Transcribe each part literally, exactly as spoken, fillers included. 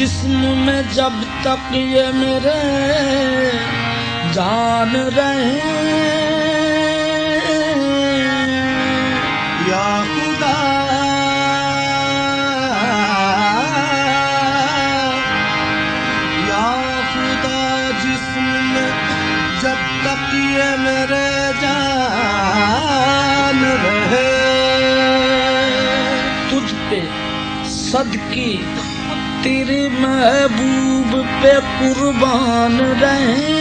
जिस्म में जब तक ये मेरे जान रहे या खुदा या खुदा, जिस्म जब तक ये मेरे जान रहे, तुझ पे सदकी तेरे महबूब पे कुर्बान रहे।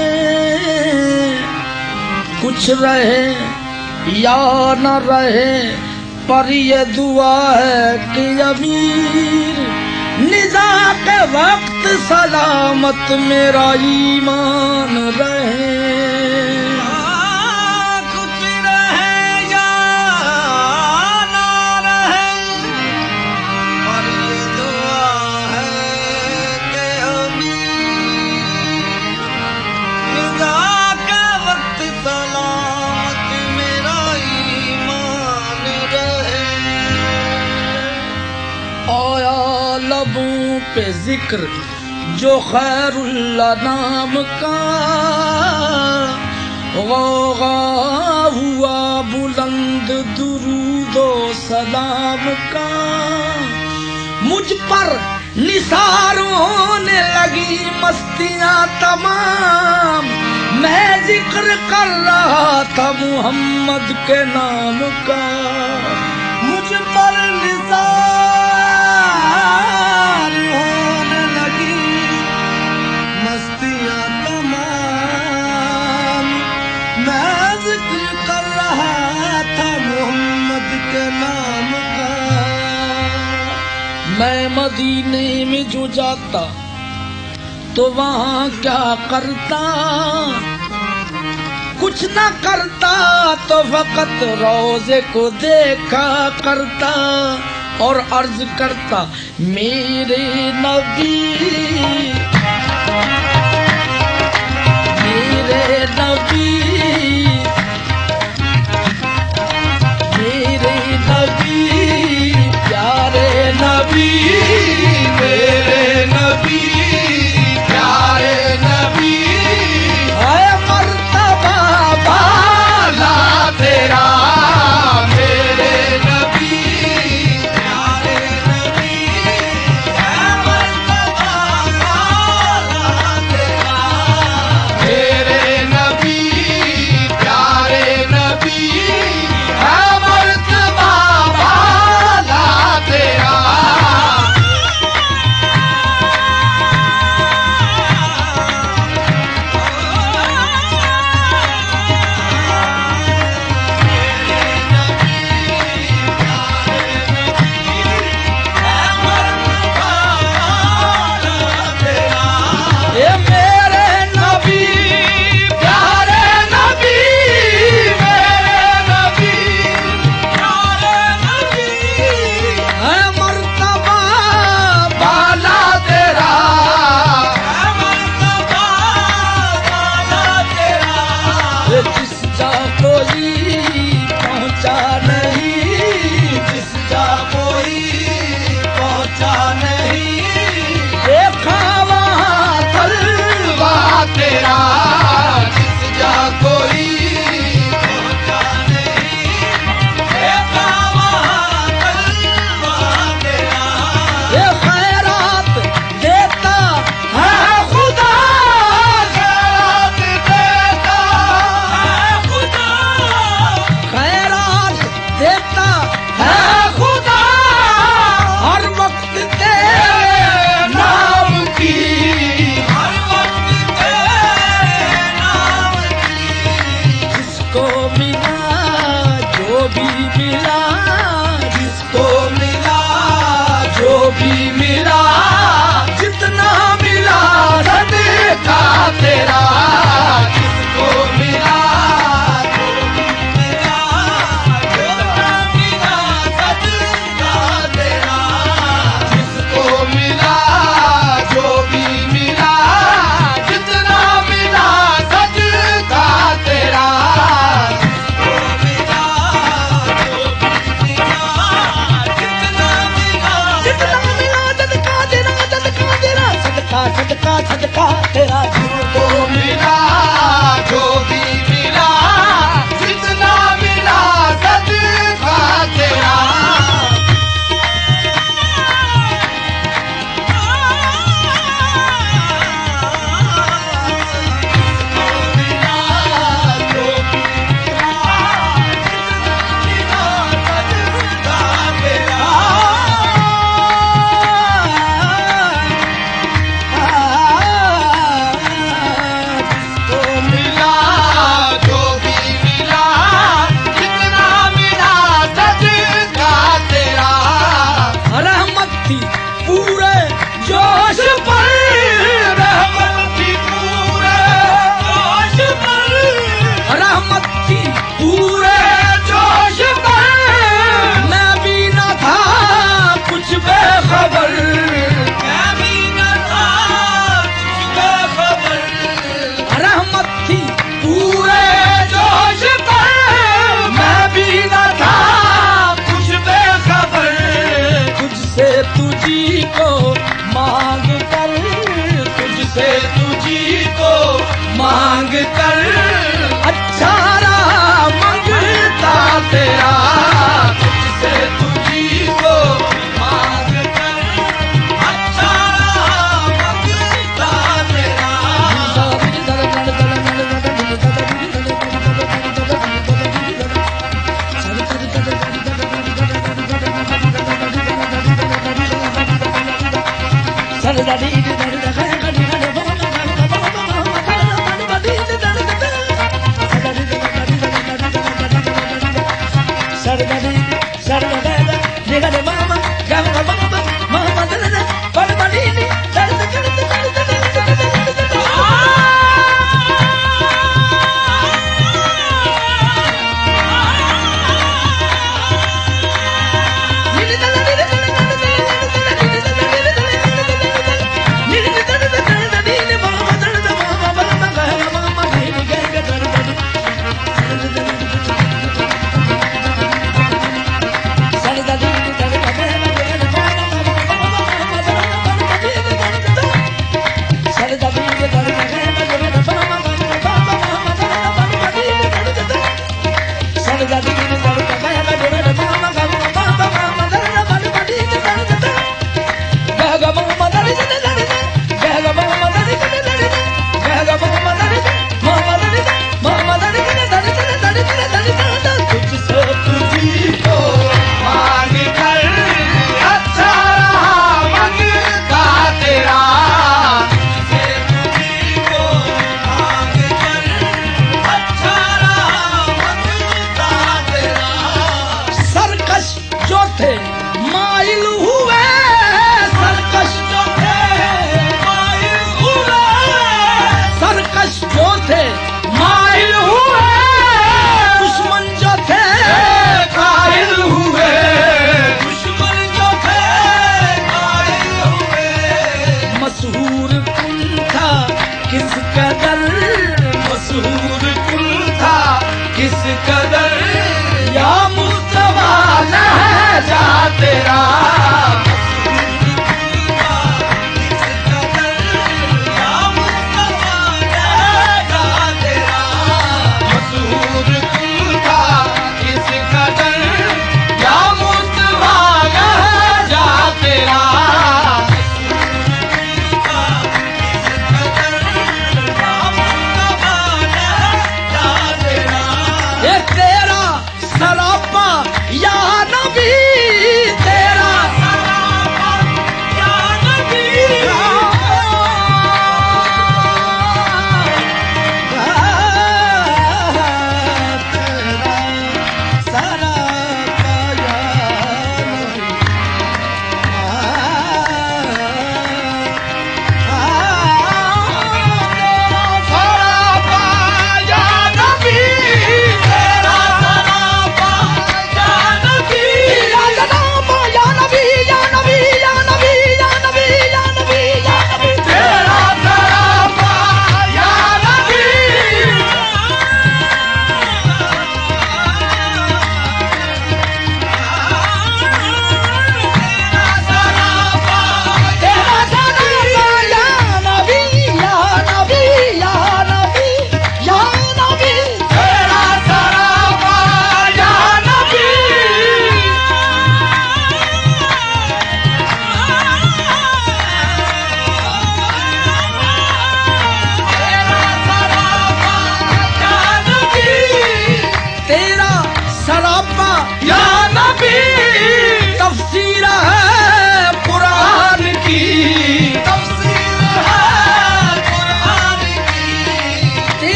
कुछ रहे या न रहे पर ये दुआ है कि अमीर निज़ा के वक्त सलामत मेरा ईमान रहे। पे जिक्र जो खैरुल्ला नाम का, गौगा हुआ बुलंद दुरूदो सलाम का। मुझ पर निसार होने लगी मस्तियां तमाम, मैं जिक्र कर रहा था मुहम्मद के नाम का। मुझ पर निसार होने लगी मस्तियां तमाम, मैं जिक्र कर रहा था मुहम्मद के नाम का। मैं मदीने में जो जाता तो वहाँ क्या करता, कुछ न करता तो फकत रोज़े को देखा करता और अर्ज करता मेरे नबी मेरे नबी मेरे नबी प्यारे नबी मेरे नबी प्यारे नबी, है मर्तबा बाला तेरा मेरे नबी प्यारे नबी, है मर्तबा सदका सदका तेरा जो तो मिला जो भी मिला जितना मिला सदका तेरा मांग कर अच्छा रहा मंगता तेरा तुझसे तुझी को मांग कर अच्छा रहा मंगता तेरा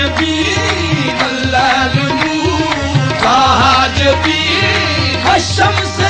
जबीरी अल्लाह नूर ताहा जबीरी हशम से